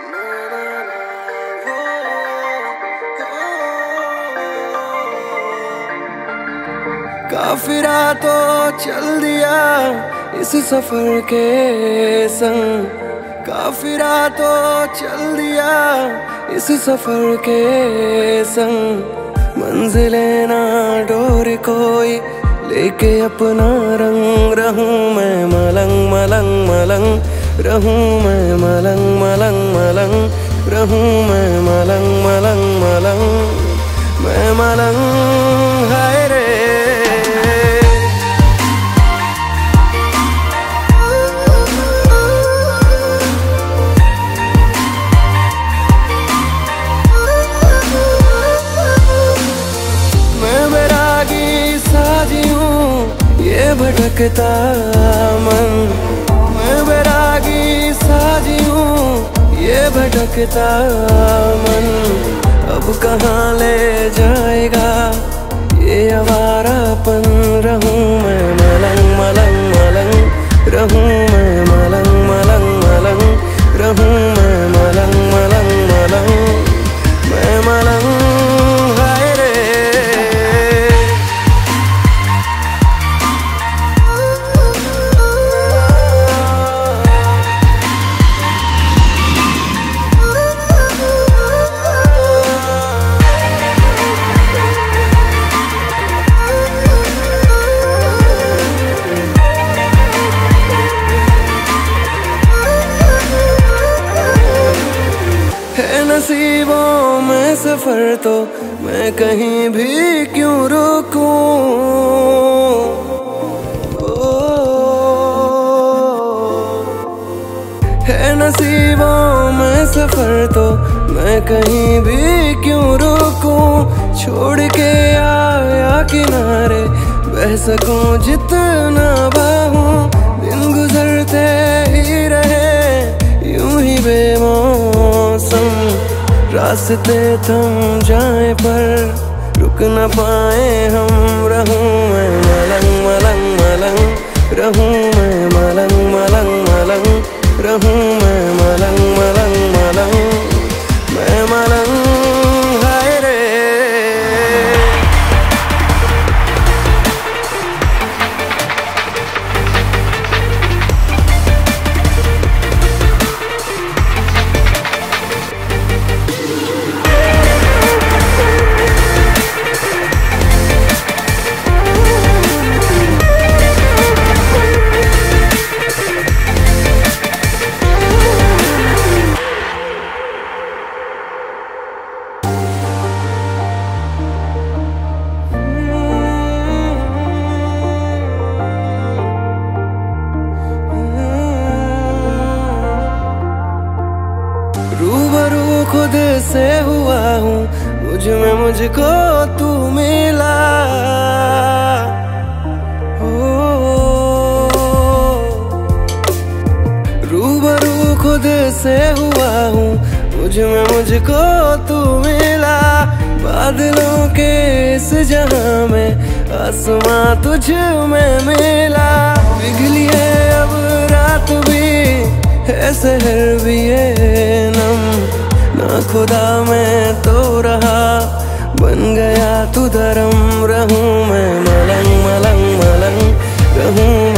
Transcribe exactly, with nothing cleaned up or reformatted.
काफिरा तो चल दिया इस सफर के संग, काफिरा तो चल दिया इस सफर के संग। मंजिलें ना डोर कोई लेके अपना रंग, रहूं मैं मलंग मलंग मलंग, रहूं मैं मलंग मलंग मलंग, रहूं मैं मलंग मलंग मलंग, मैं मलंग हाय रे। भटकता मन मैं बैरागी साजी हूँ, ये भटकता मन अब कहाँ ले जाएगा ये आवारापन। रहूं मैं मलंग मलंग मलंग, रहूं मैं मलंग मलंग मलंग, रहूं मैं मलंग मलंग मलंग, मैं मलंग हाय रे। नसीबों में सफर तो मैं कहीं भी क्यों रुकूं, है नसीबों में सफर तो मैं कहीं भी क्यों रुकूं। छोड़ के आया किनारे बह सकूं जितना बाहूं, दिन गुजरते ही रहे यूं ही बेमौसम। रास्ते थम जाए पर रुक न पाए हम, रहूं मैं मलंग मलंग मलंग, रहूं मैं मलंग मलंग मलंग, रहूं मैं मलंग मलंग मलंग, मैं मलंग हाय रे। रूबरू खुद से हुआ हूँ, मुझ में मुझको तू मिला। हो रूबरू खुद से हुआ हूँ, मुझ में मुझको तू मिला। बादलों के इस जहां में आसमां तुझ में मिला। पिघली है अब रात भी है शहर भी है नम, ना खुदा मैं तो रहा बन गया तू धर्म। रहूं मैं मलंग मलंग मलंग, रहूं